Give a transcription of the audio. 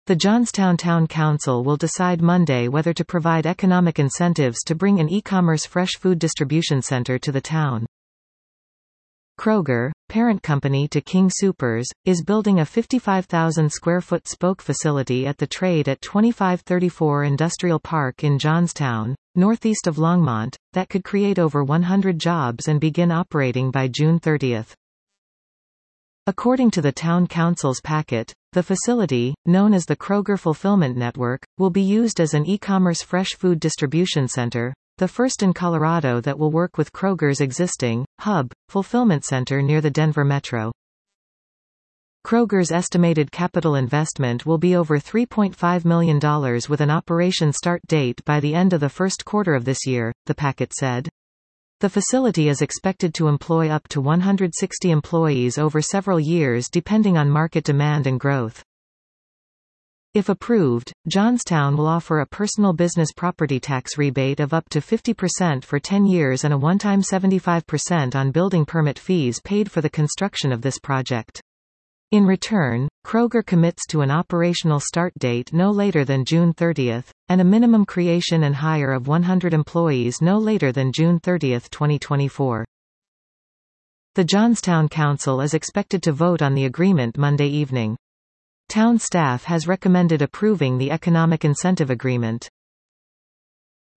The Johnstown Town Council will decide Monday whether to provide economic incentives to bring an e-commerce fresh food distribution center to the town. Kroger, parent company to King Soopers, is building a 55,000-square-foot spoke facility at the trade at 2534 Industrial Park in Johnstown, northeast of Longmont, that could create over 100 jobs and begin operating by June 30. According to the Town Council's packet, the facility, known as the Kroger Fulfillment Network, will be used as an e-commerce fresh food distribution center, the first in Colorado that will work with Kroger's existing hub fulfillment center near the Denver metro. Kroger's estimated capital investment will be over $3.5 million with an operation start date by the end of the first quarter of this year, the packet said. The facility is expected to employ up to 160 employees over several years depending on market demand and growth. If approved, Johnstown will offer a personal business property tax rebate of up to 50% for 10 years and a one-time 75% on building permit fees paid for the construction of this project. In return, Kroger commits to an operational start date no later than June 30, and a minimum creation and hire of 100 employees no later than June 30, 2024. The Johnstown Council is expected to vote on the agreement Monday evening. Town staff has recommended approving the economic incentive agreement.